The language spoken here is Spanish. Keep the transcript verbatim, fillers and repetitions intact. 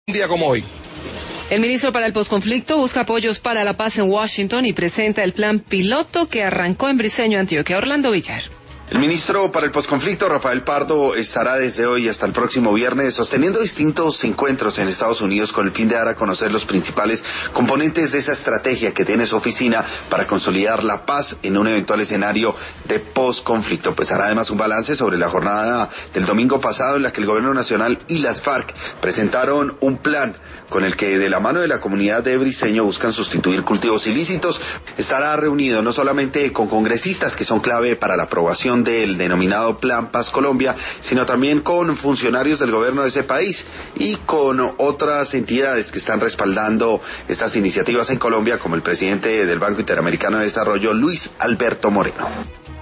Un día como hoy. El ministro para el posconflicto busca apoyos para la paz en Washington y presenta el plan piloto que arrancó en Briceño, Antioquia. Orlando Villar. El ministro para el posconflicto, Rafael Pardo, estará desde hoy hasta el próximo viernes sosteniendo distintos encuentros en Estados Unidos con el fin de dar a conocer los principales componentes de esa estrategia que tiene su oficina para consolidar la paz en un eventual escenario de posconflicto. Pues hará además un balance sobre la jornada del domingo pasado en la que el gobierno nacional y las FARC presentaron un plan con el que de la mano de la comunidad de Briceño buscan sustituir cultivos ilícitos. Estará reunido no solamente con congresistas que son clave para la aprobación del denominado Plan Paz Colombia, sino también con funcionarios del gobierno de ese país y con otras entidades que están respaldando estas iniciativas en Colombia, como el presidente del Banco Interamericano de Desarrollo, Luis Alberto Moreno.